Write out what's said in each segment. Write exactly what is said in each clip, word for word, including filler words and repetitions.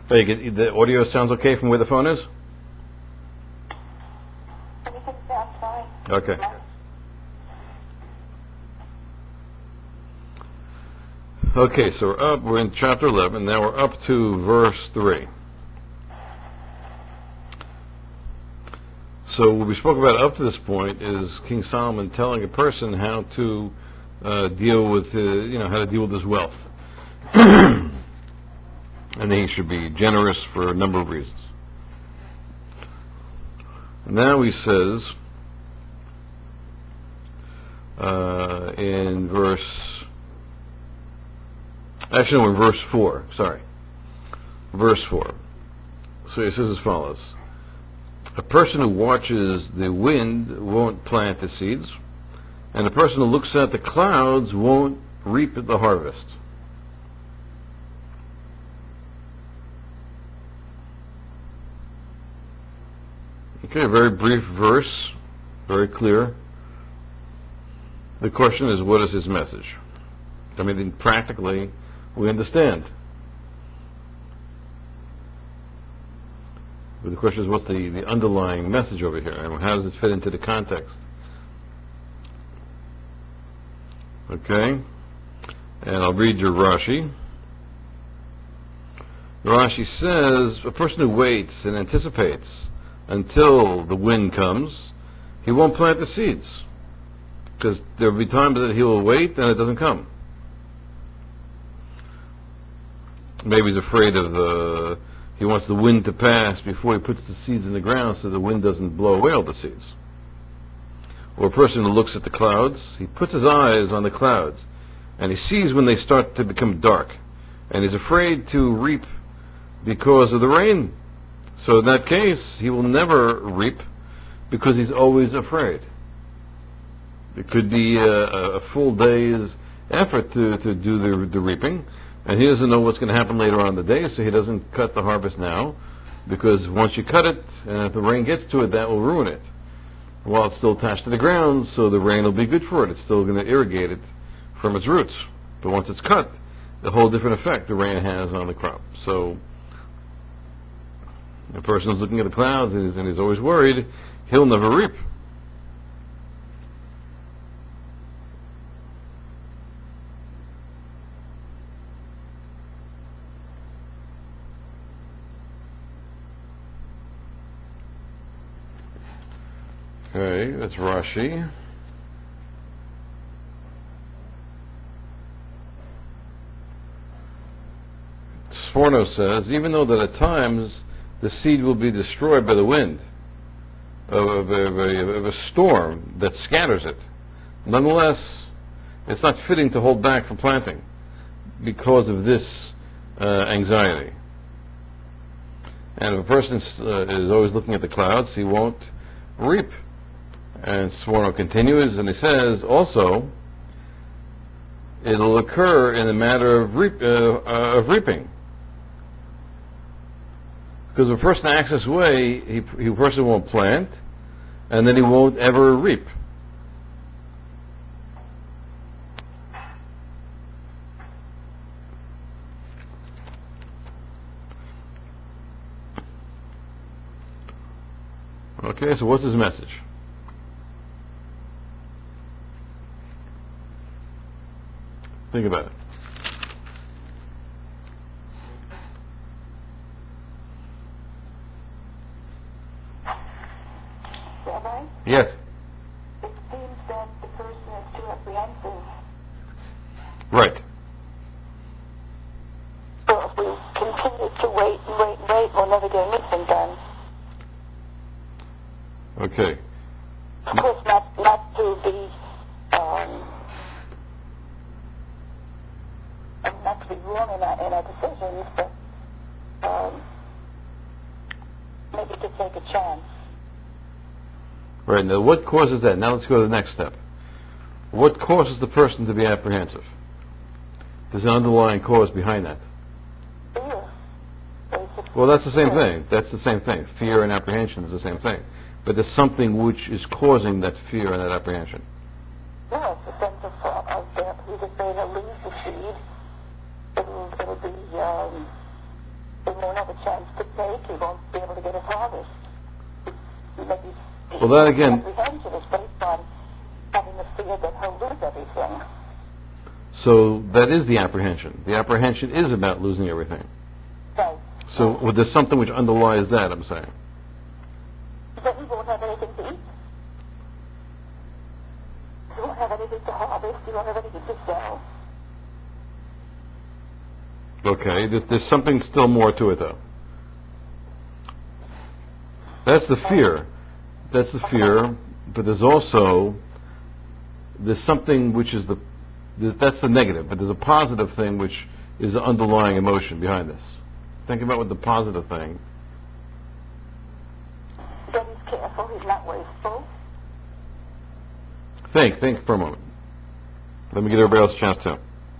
Hey, you get, the audio sounds okay from where the phone is? Everything sounds fine. Okay. Okay, so we're up, we're in chapter eleven, now we're up to verse three. So what we spoke about up to this point is King Solomon telling a person how to uh, deal with, uh, you know, how to deal with his wealth. And he should be generous for a number of reasons. Now he says, uh, in verse, actually no, in verse four, sorry. Verse four. So he says as follows. A person who watches the wind won't plant the seeds, and a person who looks at the clouds won't reap the harvest. Okay, a very brief verse, very clear. The question is, what is his message? I mean, practically, we understand. But the question is, what's the, the underlying message over here, and how does it fit into the context? Okay, and I'll read your Rashi. Rashi says, a person who waits and anticipates until the wind comes, he won't plant the seeds. Because there will be times that he will wait and it doesn't come. Maybe he's afraid of the, he wants the wind to pass before he puts the seeds in the ground so the wind doesn't blow away all the seeds. Or a person who looks at the clouds, he puts his eyes on the clouds and he sees when they start to become dark. And he's afraid to reap because of the rain. So in that case, he will never reap because he's always afraid. It could be a, a full day's effort to, to do the, the reaping, and he doesn't know what's going to happen later on in the day, so he doesn't cut the harvest now, because once you cut it, and if the rain gets to it, that will ruin it. While it's still attached to the ground, so the rain will be good for it. It's still going to irrigate it from its roots. But once it's cut, the whole different effect the rain has on the crop. So a person who's looking at the clouds and he's, and he's always worried, he'll never reap. Okay, that's Rashi. Sforno says, even though that at times the seed will be destroyed by the wind of, of, of, a, of a storm that scatters it, nonetheless, it's not fitting to hold back from planting because of this uh, anxiety. And if a person uh, is always looking at the clouds, he won't reap. And Sforno continues, and he says, also, it'll occur in a matter of, reap, uh, uh, of reaping. Because if a person acts this way, he, he person won't plant, and then he won't ever reap. Okay, so what's his message? Think about it. Rabbi? Yes. It seems that the person is too apprehensive. Right. So if we continue to wait and wait and wait, we'll never get anything done. Okay. Of course, not, not to be, um, not to be wrong in our, in our decisions, but um, maybe to take a chance. Right, now what causes that? Now let's go to the next step. What causes the person to be apprehensive? There's an underlying cause behind that. Fear. Basically. Well, that's the same Fear. thing. That's the same thing. Fear and apprehension is the same thing. But there's something which is causing that fear and that apprehension. Yeah, it's a sense of, uh, of that. We could say that lose the seed. It'll, it'll be, um, he won't have a chance to take, he won't be able to get his harvest. Maybe Well, that again, apprehension is based on having the fear that he'll lose everything. so that is the apprehension. The apprehension is about losing everything. Right. So well, there's something which underlies that, I'm saying. Then he won't have anything to eat. He won't have anything to harvest. He won't have anything to sell. Okay, there's, there's something still more to it, though. That's the fear. That's the fear, but there's also, there's something which is the, that's the negative, but there's a positive thing which is the underlying emotion behind this. Think about what the positive thing. That he's careful, he's not wasteful. Think, think for a moment. Let me get everybody else a chance too.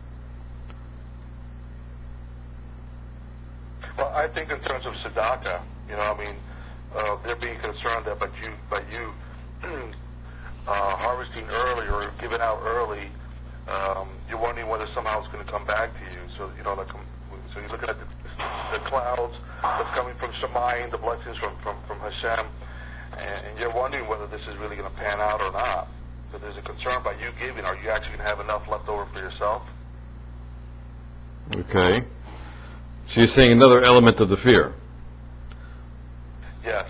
Well, I think in terms of tzedakah, you know, I mean, uh, they're being concerned that by you, by you uh, harvesting early or giving out early, um, you're wondering whether somehow it's going to come back to you. So, you know, like, um, so you're looking at the, the clouds that's coming from Shemayim, the blessings from, from, from Hashem, and, and you're wondering whether this is really going to pan out or not. So there's a concern by you giving. Are you actually going to have enough left over for yourself? Okay. So you're saying another element of the fear. Yes.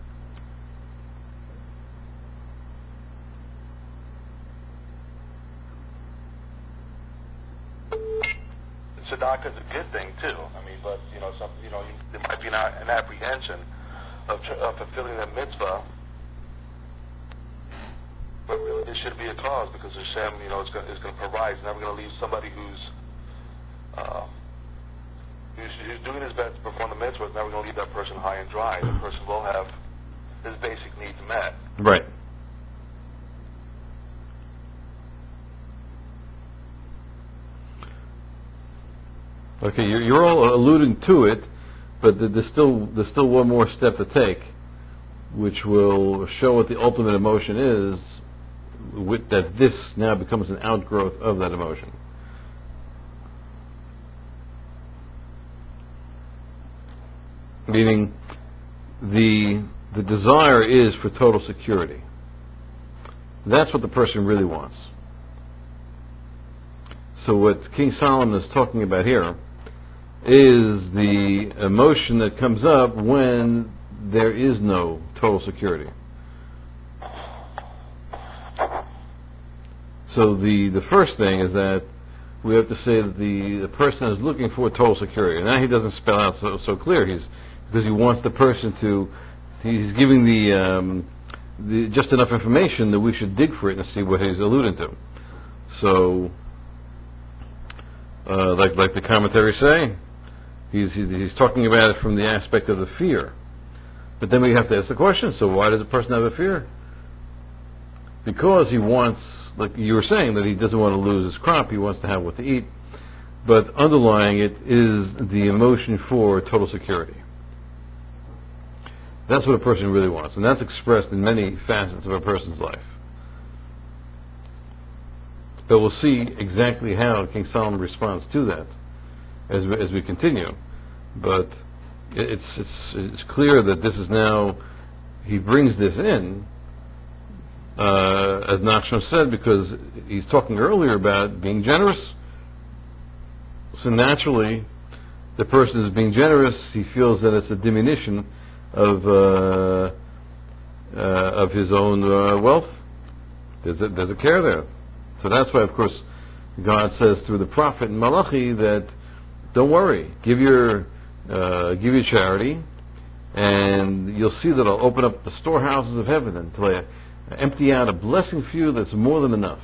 Tzedakah is a good thing too. I mean, but you know, some you know, you, there might be an, an apprehension of, tr- of fulfilling that mitzvah, but really there should be a cause because Hashem, you know, is going is going to provide. He's never going to leave somebody who's uh, who's, who's doing his best to perform the mitzvah. Is never going to leave that person high and dry. The person will have his basic needs met. Right. Okay, you're, you're all alluding to it, but th- there's still there's still one more step to take, which will show what the ultimate emotion is, with, that this now becomes an outgrowth of that emotion. Meaning, the the desire is for total security. That's what the person really wants. So what King Solomon is talking about here is the emotion that comes up when there is no total security. So the, the first thing is that we have to say that the, the person is looking for total security. Now he doesn't spell out so, so clear, he's, because he wants the person to, he's giving the, um, the just enough information that we should dig for it and see what he's alluding to. So, uh, like like the commentaries say, He's, he's, he's talking about it from the aspect of the fear. But then we have to ask the question, so why does a person have a fear? Because he wants, like you were saying, that he doesn't want to lose his crop, he wants to have what to eat. But underlying it is the emotion for total security. That's what a person really wants, and that's expressed in many facets of a person's life. But we'll see exactly how King Solomon responds to that as we, as we continue. But it's it's it's clear that this is now, he brings this in, uh, as Nachshon said, because he's talking earlier about being generous. So naturally, the person is being generous. He feels that it's a diminution of uh, uh, of his own uh, wealth. There's a, there's a care there. So that's why, of course, God says through the prophet in Malachi that don't worry, give your uh, give your charity, and you'll see that I'll open up the storehouses of heaven until I empty out a blessing for you that's more than enough.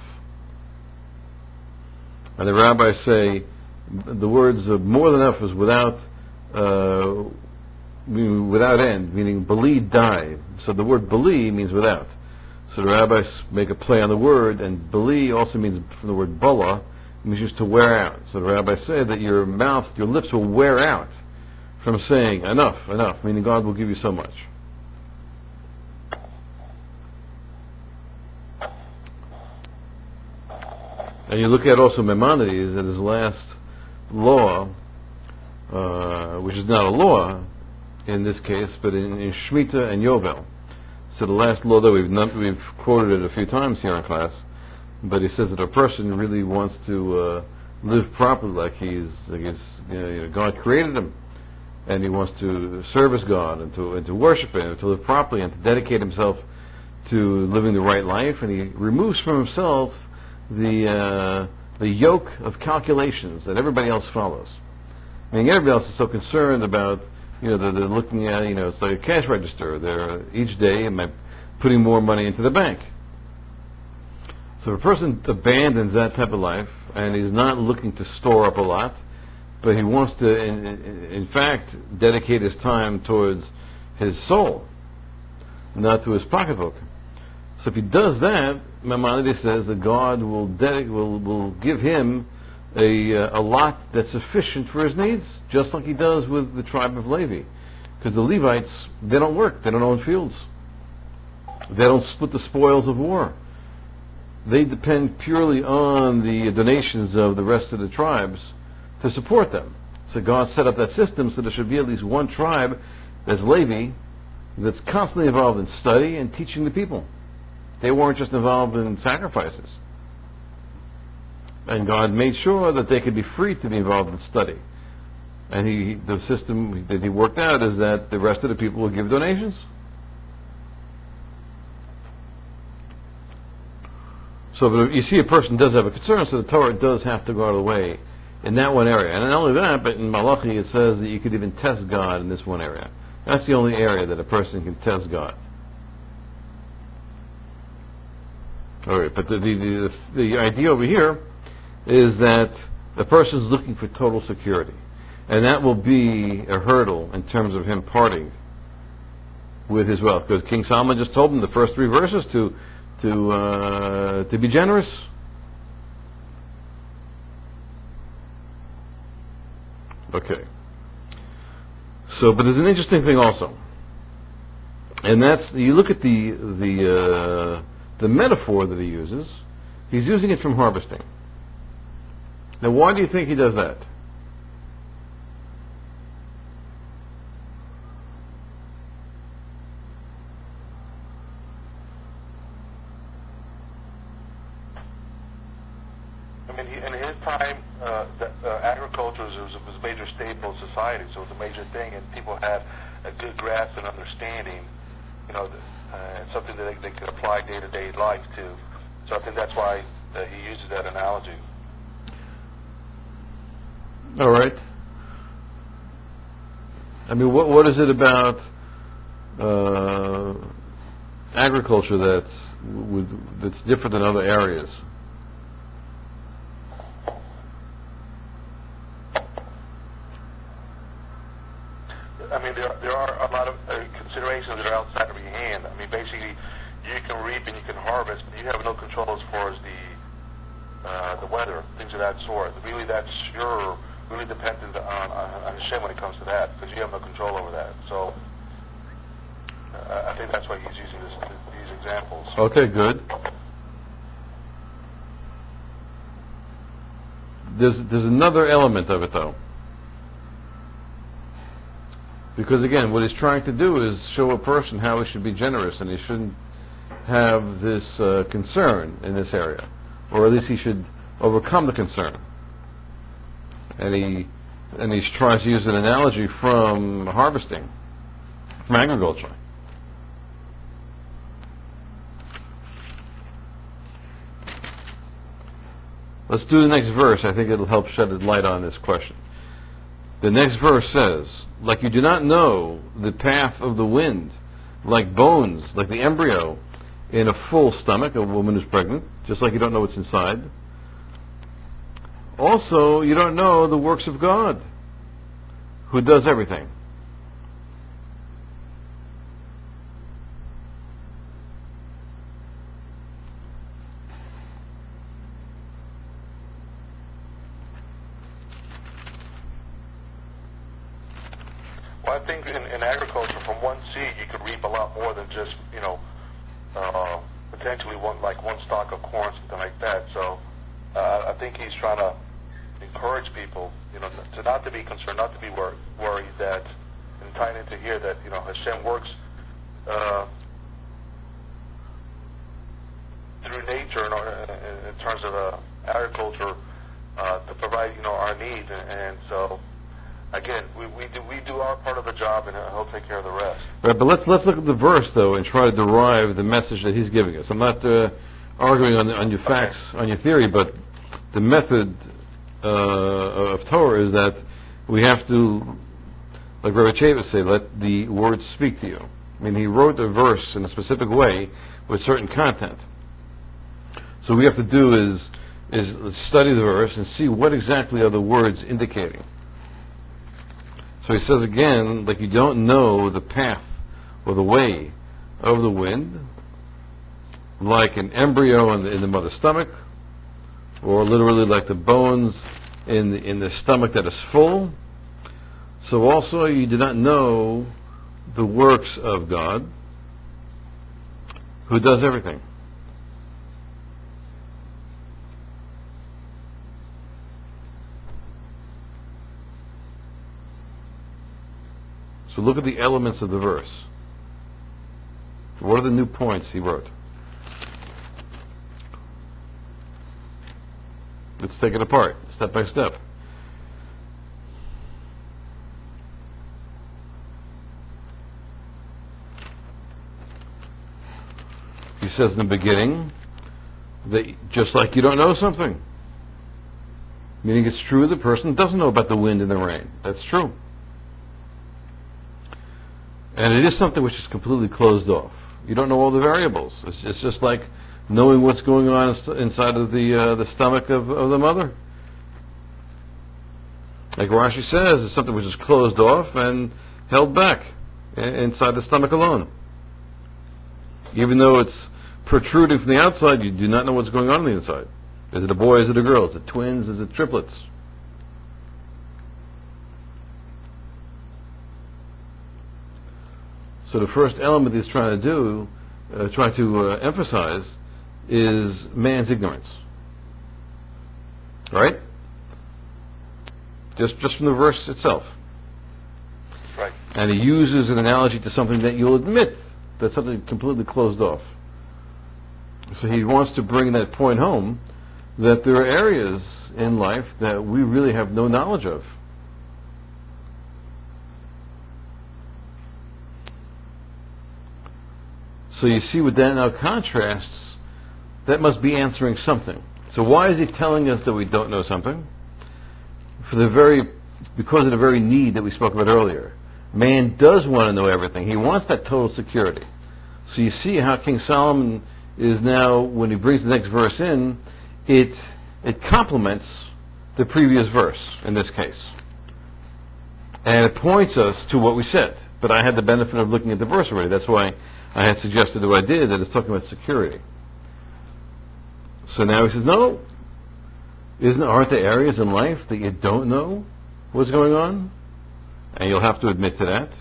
And the rabbis say the words of more than enough is without uh, meaning without end, meaning beli die. So the word beli means without. So the rabbis make a play on the word, and beli also means from the word bala, means just to wear out. So the rabbis say that your mouth, your lips will wear out from saying enough, enough, meaning God will give you so much. And you look at also Maimonides, at his last law, uh, which is not a law in this case, but in, in Shemitah and Yovel. So the last law that we've not, we've quoted it a few times here in class, but he says that a person really wants to uh, live properly, like he's, like he's you know, you know, God created him, and he wants to service God and to and to worship Him, and to live properly, and to dedicate himself to living the right life, and he removes from himself the uh, the yoke of calculations that everybody else follows. I mean, everybody else is so concerned about, you know, they're, they're looking at, you know, it's like a cash register. They're each day am I putting more money into the bank. So if a person abandons that type of life and he's not looking to store up a lot, but he wants to, in, in, in fact, dedicate his time towards his soul, not to his pocketbook. So if he does that, Maimonides says that God will dedic- will will give him a uh, a lot that's sufficient for his needs, just like He does with the tribe of Levi, because the Levites, they don't work, they don't own fields, they don't split the spoils of war. They depend purely on the donations of the rest of the tribes to support them. So God set up that system so there should be at least one tribe that's Levi that's constantly involved in study and teaching the people. They weren't just involved in sacrifices. And God made sure that they could be free to be involved in study. And he, the system that He worked out is that the rest of the people will give donations. So but you see a person does have a concern, so the Torah does have to go out of the way in that one area. And not only that, but in Malachi it says that you could even test God in this one area. That's the only area that a person can test God. All right, but the, the, the, the idea over here is that the person is looking for total security. And that will be a hurdle in terms of him parting with his wealth. Because King Solomon just told him the first three verses to to uh, to be generous. Okay. So, but there's an interesting thing also, and that's you look at the the uh, the metaphor that he uses. He's using it from harvesting. Now, why do you think he does that? I mean, he, in his time, uh, the, uh, agriculture was, was, was a major staple of society, so it was a major thing, and people had a good grasp and understanding, you know, the, uh, something that they, they could apply day-to-day life to. So I think that's why uh, he uses that analogy. All right. I mean, what what is it about uh, agriculture that's would, that's different than other areas? I mean, there, there are a lot of uh, considerations that are outside of your hand. I mean, basically, you can reap and you can harvest, but you have no control as far as the uh, the weather, things of that sort. Really, that's your really dependent on, on, on Hashem when it comes to that, because you have no control over that. So uh, I think that's why he's using this, these examples. Okay, good. There's there's another element of it though, because again, what he's trying to do is show a person how he should be generous, and he shouldn't have this uh, concern in this area, or at least he should overcome the concern. And he and he tries to use an analogy from harvesting, from agriculture. Let's do the next verse. I think it'll help shed a light on this question. The next verse says, like you do not know the path of the wind, like bones, like the embryo in a full stomach, a woman who's pregnant, just like you don't know what's inside. Also, you don't know the works of God, who does everything. Well, I think in, in agriculture, from one seed, you could reap a lot more than just, you know, uh, potentially one like one stalk of corn, something like that. So uh, I think he's trying to encourage people, you know, to not to be concerned, not to be wor- worried that, and tying into here that, you know, Hashem works uh, through nature in, our, in, in terms of uh, agriculture uh, to provide, you know, our need, and, and so again, we, we do we do our part of the job, and He'll take care of the rest. Right, but let's let's look at the verse though and try to derive the message that he's giving us. I'm not uh, arguing on on your facts, okay, on your theory, but the method uh, of Torah is that we have to, like Rabbi Chavis said, let the words speak to you. I mean, he wrote the verse in a specific way with certain content. So what we have to do is is study the verse and see what exactly are the words indicating. So he says again, like you don't know the path or the way of the wind, like an embryo in the, in the mother's stomach, or literally like the bones in the, in the stomach that is full. So also you do not know the works of God, who does everything. So look at the elements of the verse. What are the new points he wrote? Let's take it apart, step by step. He says in the beginning that just like you don't know something, meaning it's true the person doesn't know about the wind and the rain. That's true. And it is something which is completely closed off. You don't know all the variables. It's, it's just like knowing what's going on inside of the uh, the stomach of, of the mother. Like Rashi says, it's something which is closed off and held back inside the stomach alone. Even though it's protruding from the outside, you do not know what's going on on the inside. Is it a boy? Is it a girl? Is it twins? Is it triplets? So the first element he's trying to do, uh, trying to uh, emphasize, is man's ignorance. Right? Just just from the verse itself. Right. And he uses an analogy to something that you'll admit that's something completely closed off. So he wants to bring that point home that there are areas in life that we really have no knowledge of. So you see what that now contrasts, that must be answering something. So why is he telling us that we don't know something? For the very, because of the very need that we spoke about earlier. Man does want to know everything. He wants that total security. So you see how King Solomon is now, when he brings the next verse in, it it complements the previous verse in this case. And it points us to what we said. But I had the benefit of looking at the verse already. That's why I had suggested what I did, that it's talking about security. So now he says, no, isn't aren't there areas in life that you don't know what's going on? And you'll have to admit to that.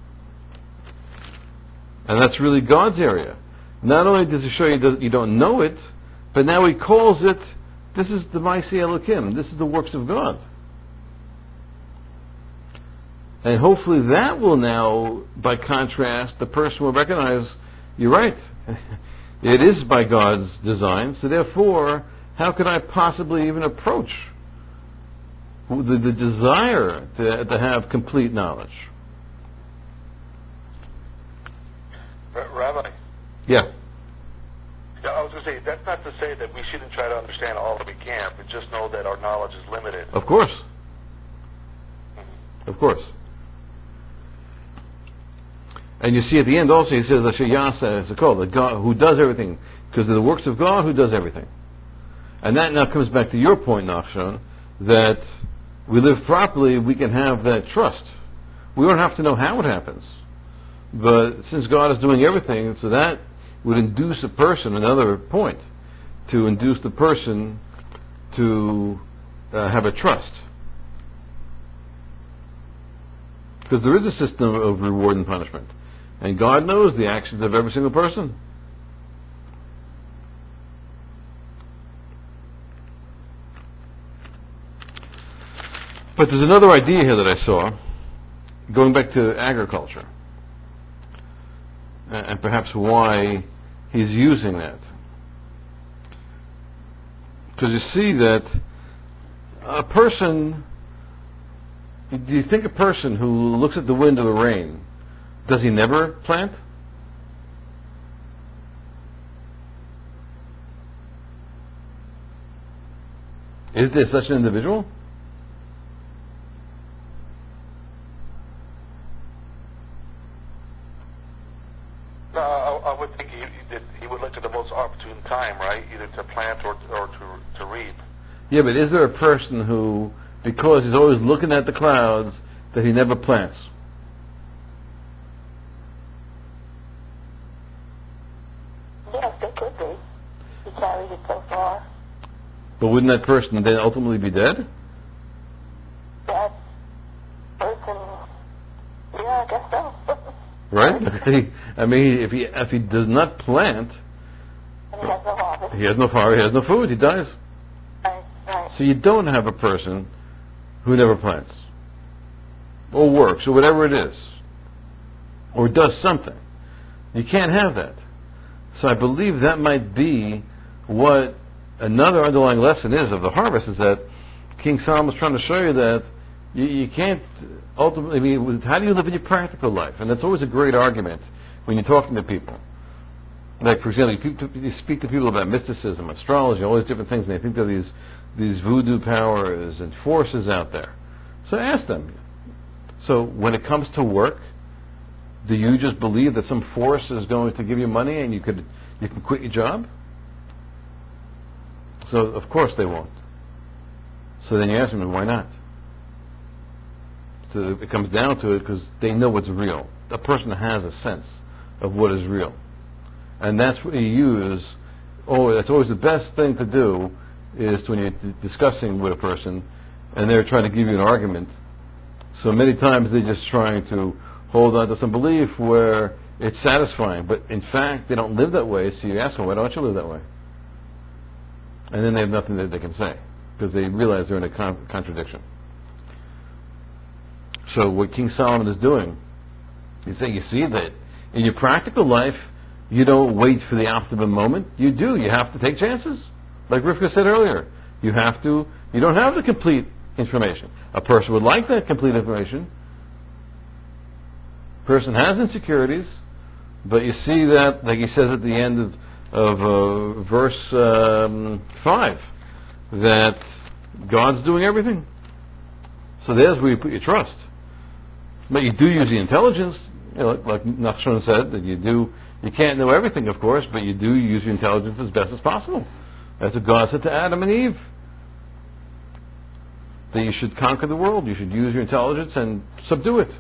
And that's really God's area. Not only does he show you that you don't know it, but now he calls it, this is the Maaseh Elokim, this is the works of God. And hopefully that will now, by contrast, the person will recognize, you're right, it is by God's design, so therefore, how could I possibly even approach the, the desire to, to have complete knowledge? Rabbi? Yeah. Yeah, I was going to say, that's not to say that we shouldn't try to understand all that we can, but just know that our knowledge is limited. Of course. Mm-hmm. Of course. And you see at the end also he says, Asher Yasa is called, the God who does everything, because of the works of God who does everything. And that now comes back to your point, Nachshon, that we live properly, we can have that trust. We don't have to know how it happens. But since God is doing everything, so that would induce a person, another point, to induce the person to uh, have a trust. Because there is a system of reward and punishment. And God knows the actions of every single person. But there's another idea here that I saw, going back to agriculture, a- and perhaps why he's using that. Because you see that a person, do you think a person who looks at the wind or the rain, does he never plant? Is there such an individual? No, I, I would think he, he, did, he would look at the most opportune time, right? Either to plant or, or to, to reap. Yeah, but is there a person who, because he's always looking at the clouds, that he never plants? Yes, it could be. He carried it so far. But wouldn't that person then ultimately be dead? That person, yeah, I guess so. Right? I mean, if he if he does not plant, And he has no harvest. he has no fire, he has no food, he dies. Right, right. So you don't have a person who never plants, or works, or whatever it is, or does something. You can't have that. So I believe that might be what another underlying lesson is of the harvest, is that King Solomon is trying to show you that you, you can't ultimately, I mean, how do you live in your practical life? And that's always a great argument when you're talking to people. Like, for example, you, you speak to people about mysticism, astrology, all these different things, and they think there are these, these voodoo powers and forces out there. So ask them. So when it comes to work, do you just believe that some force is going to give you money and you could you can quit your job? So of course they won't. So then you ask them, why not? So it comes down to it because they know what's real. A person has a sense of what is real, and that's what you use. Oh, that's always the best thing to do is when you're d- discussing with a person, and they're trying to give you an argument. So many times they're just trying to hold on to some belief where it's satisfying, but in fact they don't live that way. So you ask them, why don't you live that way? And then they have nothing that they can say because they realize they're in a con- contradiction. So what King Solomon is doing, he's saying, you see that in your practical life, you don't wait for the optimum moment. You do. You have to take chances. Like Rivka said earlier, you have to, you don't have the complete information. A person would like that complete information. Person has insecurities, but you see that, like he says at the end of, of uh, verse um, five, that God's doing everything. So there's where you put your trust. But you do use the intelligence, you know, like, like Nachshon said, that you do, you can't know everything, of course, but you do use your intelligence as best as possible. That's what God said to Adam and Eve. That you should conquer the world, you should use your intelligence and subdue it.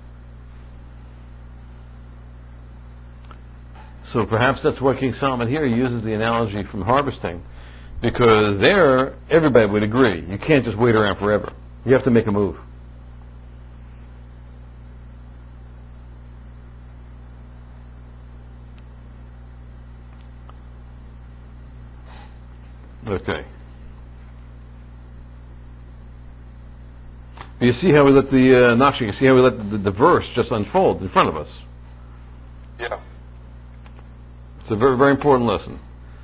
So perhaps that's why King Solomon here uses the analogy from harvesting, because there, everybody would agree, you can't just wait around forever. You have to make a move. Okay. You see how we let the uh, Nashi, you see how we let the, the verse just unfold in front of us. Yeah. It's a very, very important lesson.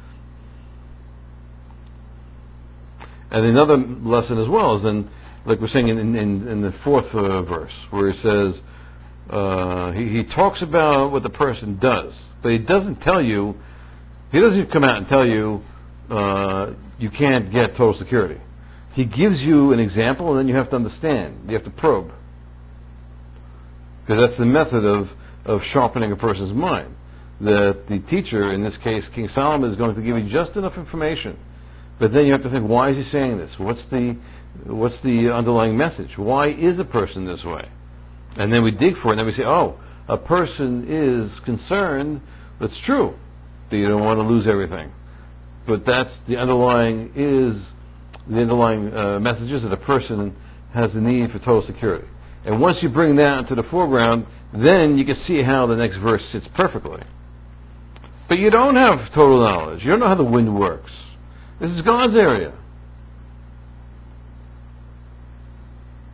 And another lesson as well is in, like we're saying in, in, in the fourth uh, verse, where he says, uh, he, he talks about what the person does, but he doesn't tell you, he doesn't come out and tell you, uh, you can't get total security. He gives you an example, and then you have to understand. You have to probe. Because that's the method of, of sharpening a person's mind. That the teacher, in this case King Solomon, is going to give you just enough information. But then you have to think, why is he saying this? What's the, what's the underlying message? Why is a person this way? And then we dig for it, and then we say, oh, a person is concerned. That's true, that you don't want to lose everything. But that's the underlying is the underlying uh, message is that a person has a need for total security. And once you bring that into the foreground, then you can see how the next verse sits perfectly. But you don't have total knowledge. You don't know how the wind works. This is God's area.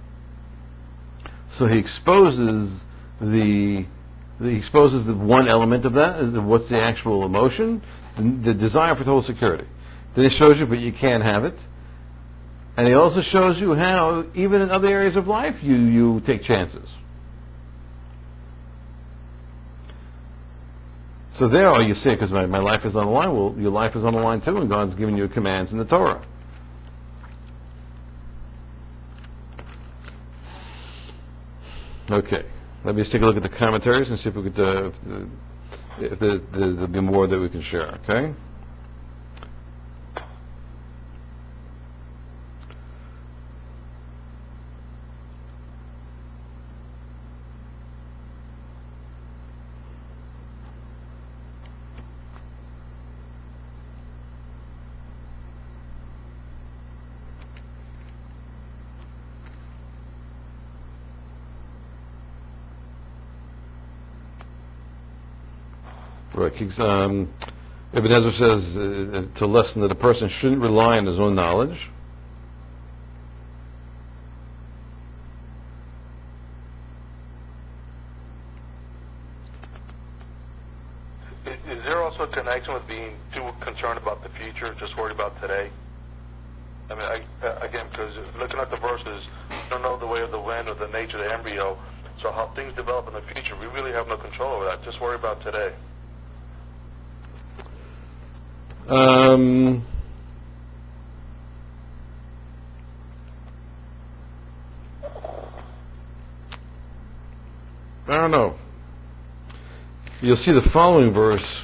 So he exposes the, the he exposes the one element of that, is the- what's the actual emotion, and the desire for total security. Then he shows you, but you can't have it. And he also shows you how, even in other areas of life, you, you take chances. So there, oh, you say, because my, my life is on the line. Well, your life is on the line too, and God's giving you commands in the Torah. Okay, let me just take a look at the commentaries and see if we could, uh, if, the, if there, there, there'll be more that we can share. Okay. Right. keeps, Um, Ibn Ezra says uh, to lessen that a person shouldn't rely on his own knowledge. Is, is there also a connection with being too concerned about the future, just worried about today? I mean, I, uh, again, because looking at the verses, we don't know the way of the wind or the nature of the embryo, so how things develop in the future, we really have no control over that. Just worry about today. Um, I don't know. You'll see the following verse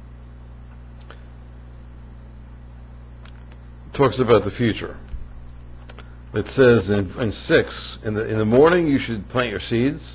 talks about the future. It says in, in six, in the in the morning you should plant your seeds,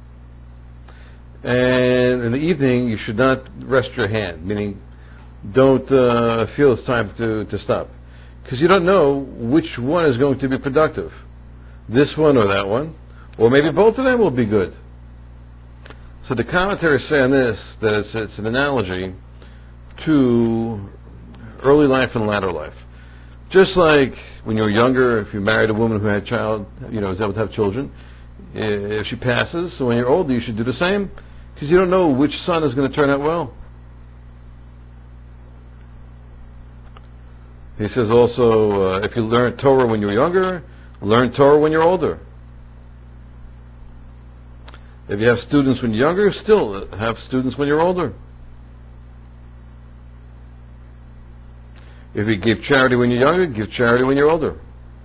and in the evening you should not rest your hand, meaning don't uh, feel it's time to, to stop, because you don't know which one is going to be productive, this one or that one, or maybe both of them will be good. So the commentaries say on this that it's, it's an analogy to early life and latter life. Just like when you were younger, if you married a woman who had a child, you know, is able to have children, if she passes, so when you're older you should do the same, because you don't know which son is going to turn out well. He says also, uh, if you learn Torah when you're younger, learn Torah when you're older. If you have students when you're younger, still have students when you're older. If you give charity when you're younger, give charity when you're older.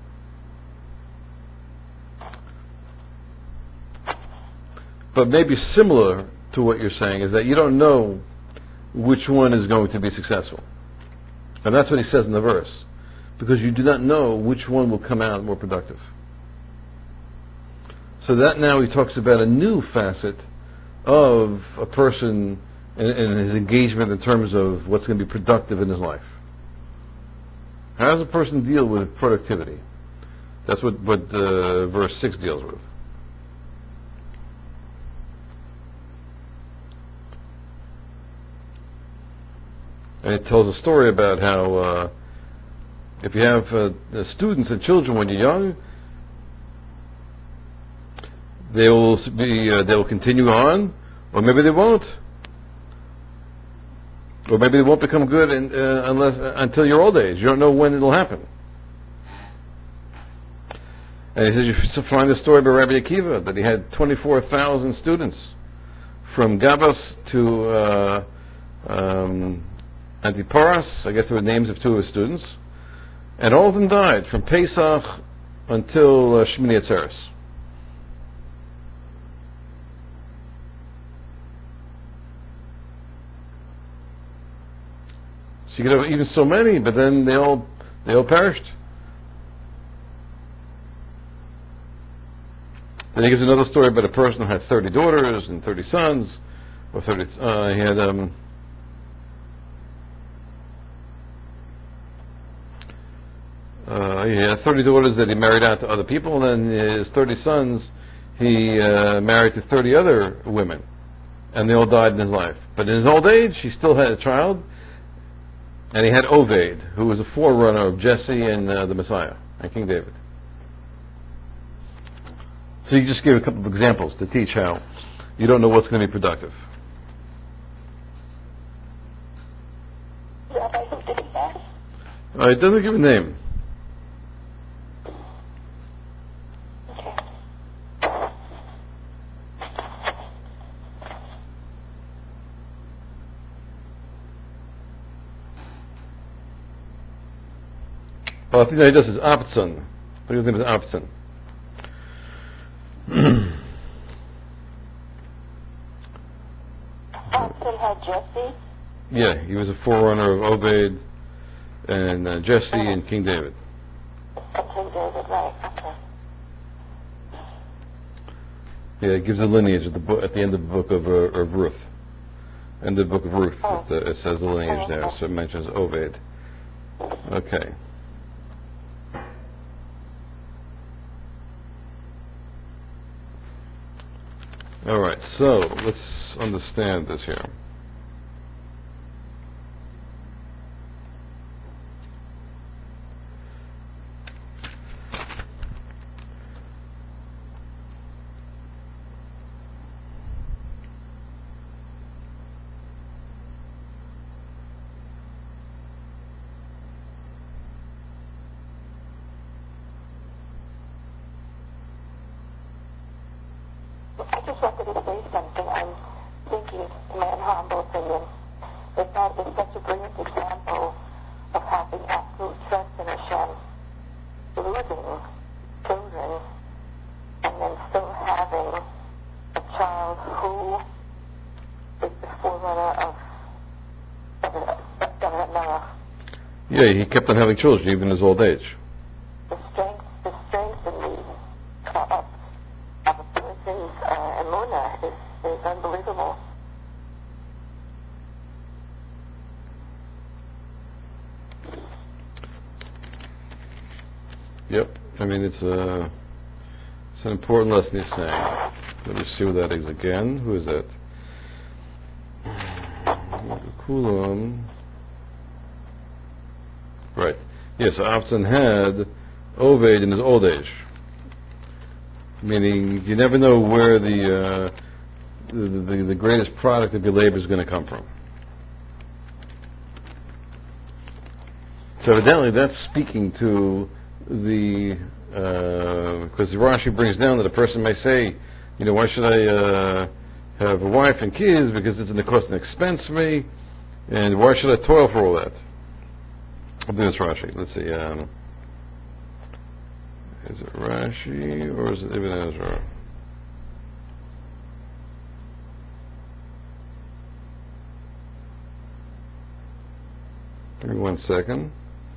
But maybe similar to what you're saying is that you don't know which one is going to be successful. And that's what he says in the verse. Because you do not know which one will come out more productive. So that now he talks about a new facet of a person and, and his engagement in terms of what's going to be productive in his life. How does a person deal with productivity? That's what, what uh, verse six deals with. And it tells a story about how uh, if you have uh, students and children when you're young, they will be uh, they will continue on, or maybe they won't, or maybe they won't become good in, uh, unless uh, until your old age. You don't know when it'll happen. And he says you find the story by Rabbi Akiva that he had twenty-four thousand students from Gabas to uh, um, Antiparas. I guess they were names of two of his students, and all of them died from Pesach until uh, Shmini Atzeres. So you could have even so many, but then they all they all perished. Then he gives another story about a person who had thirty daughters and thirty sons, or thirty. Uh, he had um, uh, he had thirty daughters that he married out to other people, and then his thirty sons he uh, married to thirty other women, and they all died in his life. But in his old age, he still had a child, and he had Oved, who was a forerunner of Jesse and uh, the Messiah and King David. So you just gave a couple of examples to teach how you don't know what's going to be productive. Rabbi, who did he ask? Uh, it doesn't give a name. Okay. Well, I think that he does is Apson. I think his name is Apson. Hudson had Jesse. Yeah, he was a forerunner of Obed and uh, Jesse and King David. And King David, right, okay. Yeah, it gives a lineage at the book, at the end of the book of, uh, of Ruth. End of the book of Ruth. Oh. It, uh, it says the lineage there, so it mentions Obed. Okay. All right, so let's understand this here. I just wanted to say something. I'm thinking, in my own humble opinion, that that is such a brilliant example of having absolute trust in Hashem, losing children, and then still having a child who is the forerunner of of of Noah. Yeah, he kept on having children even in his old age. The strength, the strength in the of, of a person's uh, emunah is, is unbelievable. Yep. I mean, it's a it's an important lesson he's saying. Let me see who that is again. Who is that? Kulam. Right. Yes, so Absalom had Oved in his old age. Meaning, you never know where the uh, the, the the greatest product of your labor is going to come from. So evidently, that's speaking to the because Rashi brings down that a person may say, you know, why should I uh, have a wife and kids because it's going to cost an expense for me, and why should I toil for all that? I'll do this Rashi. Let's see. Um, is it Rashi or is it Ibn Ezra? Give me one second.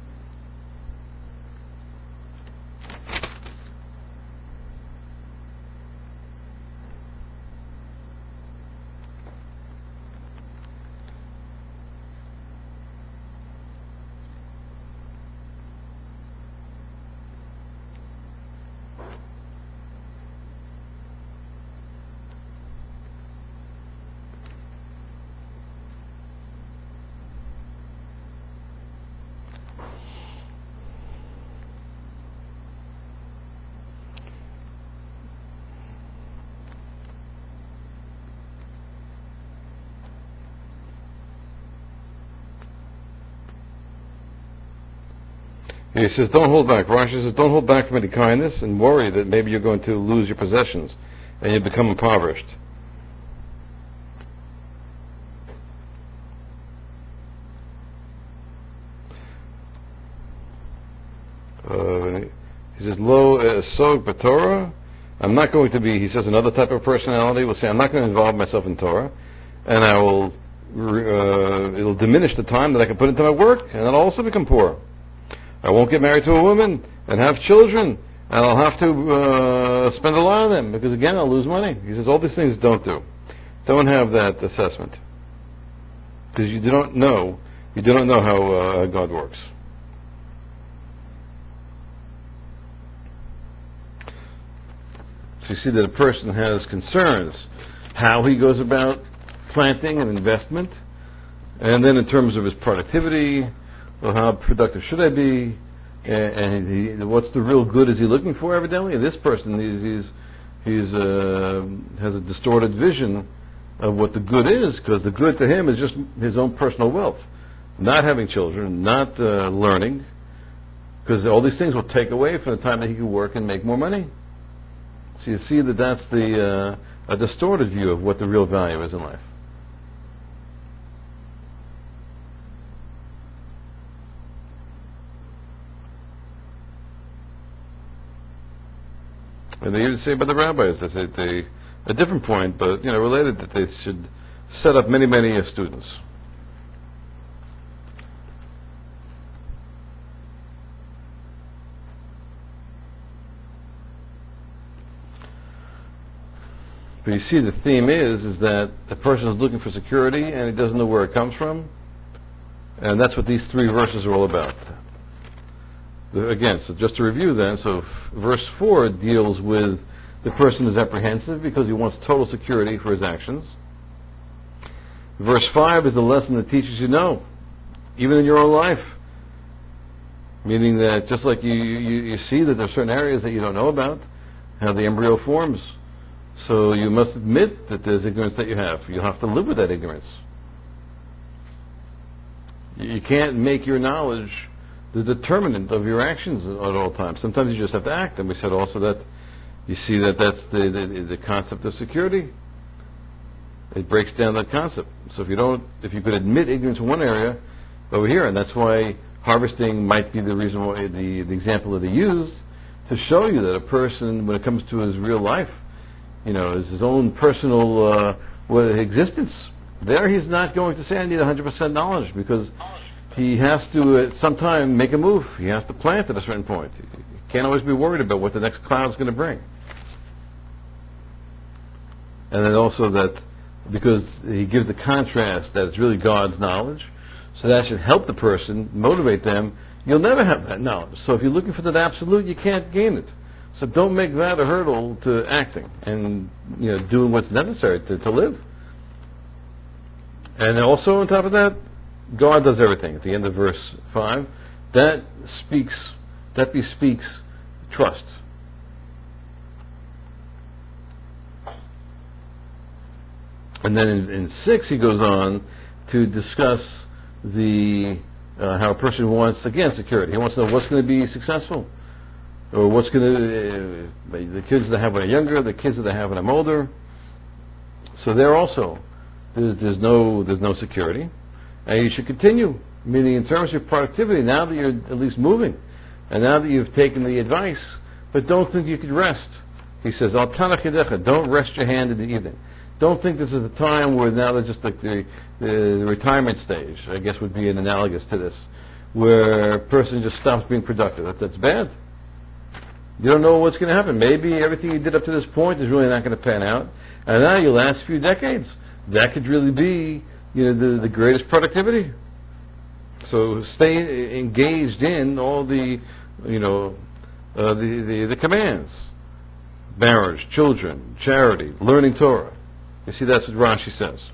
He says, don't hold back. Rashi says, don't hold back from any kindness and worry that maybe you're going to lose your possessions and you become impoverished. Uh, he says, lo esog b'Torah. I'm not going to be, he says, another type of personality will say, I'm not going to involve myself in Torah, and I will, uh, it'll diminish the time that I can put into my work, and I'll also become poor. I won't get married to a woman and have children, and I'll have to uh, spend a lot on them because again I'll lose money. He says all these things don't do. Don't have that assessment because you do not know. You do not know how uh, God works. So you see that a person has concerns how he goes about planting and investment, and then in terms of his productivity. Well, how productive should I be? And, and he, what's the real good is he looking for, evidently? And this person, he's, he's He's uh, has a distorted vision of what the good is, because the good to him is just his own personal wealth, not having children, not uh, learning, because all these things will take away from the time that he can work and make more money. So you see that that's the uh, a distorted view of what the real value is in life. And they even say by the rabbis, they say they, a different point, but you know, related, that they should set up many, many uh, students. But you see, the theme is is that the person is looking for security and he doesn't know where it comes from, and that's what these three verses are all about. Again, so just to review then, so verse four deals with the person is apprehensive because he wants total security for his actions. Verse five is the lesson that teaches you no, even in your own life. Meaning that just like you, you, you see that there are certain areas that you don't know about, how the embryo forms. So you must admit that there's ignorance that you have. You have to live with that ignorance. You can't make your knowledge the determinant of your actions at all times. Sometimes you just have to act. And we said also that you see that that's the, the, the concept of security. It breaks down that concept. So if you don't, if you could admit ignorance in one area over here, and that's why harvesting might be the reason why the, the example that they used to show you that a person, when it comes to his real life, you know, his own personal uh, existence, there he's not going to say I need one hundred percent knowledge, because he has to at some time make a move. He has to plant at a certain point. He can't always be worried about what the next cloud is going to bring. And then also that because he gives the contrast that it's really God's knowledge, so that should help the person, motivate them. You'll never have that knowledge. So if you're looking for that absolute, you can't gain it. So don't make that a hurdle to acting and, you know, doing what's necessary to, to live. And also on top of that, God does everything. At the end of verse five, that speaks, that bespeaks trust. And then in, in six, he goes on to discuss the uh, how a person wants, again, security. He wants to know what's going to be successful, or what's going to uh, the kids that have when I'm younger, the kids that I have when I'm older. So there also, there's, there's no there's no security, and you should continue. Meaning, in terms of productivity, now that you're at least moving, and now that you've taken the advice, but don't think you could rest. He says, "Al tanachidecha," don't rest your hand in the evening. Don't think this is a time where now they're just like the, the, the retirement stage, I guess would be an analogous to this, where a person just stops being productive. That's, that's bad. You don't know what's going to happen. Maybe everything you did up to this point is really not going to pan out. And now your last few decades, that could really be, you know, the, the greatest productivity. So stay engaged in all the, you know, uh, the, the, the commands. Marriage, children, charity, learning Torah. You see, that's what Rashi says.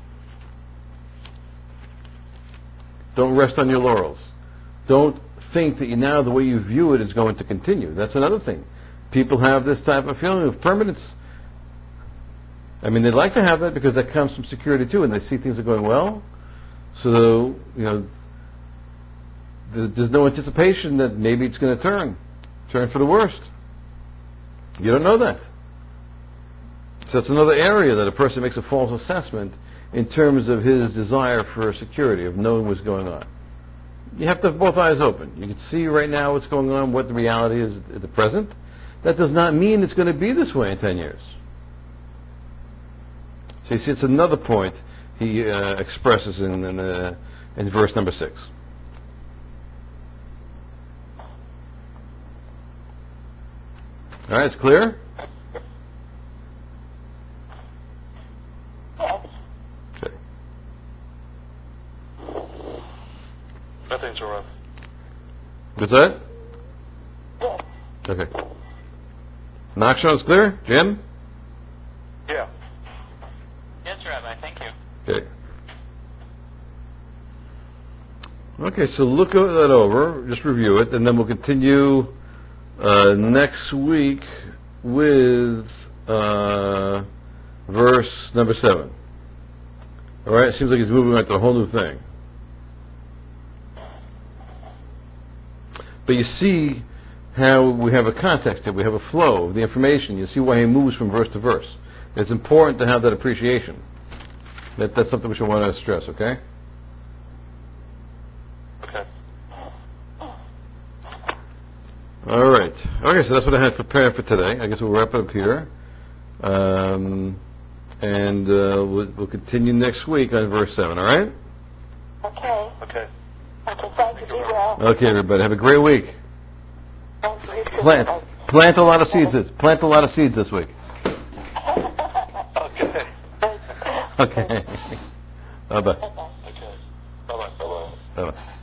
Don't rest on your laurels. Don't think that you, now the way you view it is going to continue. That's another thing. People have this type of feeling of permanence. I mean, they like to have that because that comes from security too, and they see things are going well. So, you know, th- there's no anticipation that maybe it's going to turn, turn for the worst. You don't know that. So it's another area that a person makes a false assessment in terms of his desire for security, of knowing what's going on. You have to have both eyes open. You can see right now what's going on, what the reality is at the present. That does not mean it's going to be this way in ten years. So you see, it's another point he uh, expresses in in, uh, in verse number six. All right, it's clear? Okay. Nothing's wrong. What's that? Okay. Nachshon is clear? Jim? Yeah. Yes, Rabbi, thank you. Okay. Okay, so look that over, just review it, and then we'll continue uh, next week with uh, verse number seven. All right, it seems like he's moving on to a whole new thing. But you see how we have a context here, we have a flow of the information. You see why he moves from verse to verse. It's important to have that appreciation. That, that's something we should want to stress, okay? Okay. All right. Okay, so that's what I had prepared for today. I guess we'll wrap it up here. Um, and uh, we'll, we'll continue next week on verse seven, all right? Okay. Okay. Okay, thank you. Be well. Okay, everybody. Have a great week. Thank you. You too. Plant, Bye-bye. plant a lot of seeds. This, plant a lot of seeds this week. Okay. Okay. Bye-bye. Bye-bye. Okay. Bye-bye. Bye-bye. Bye-bye.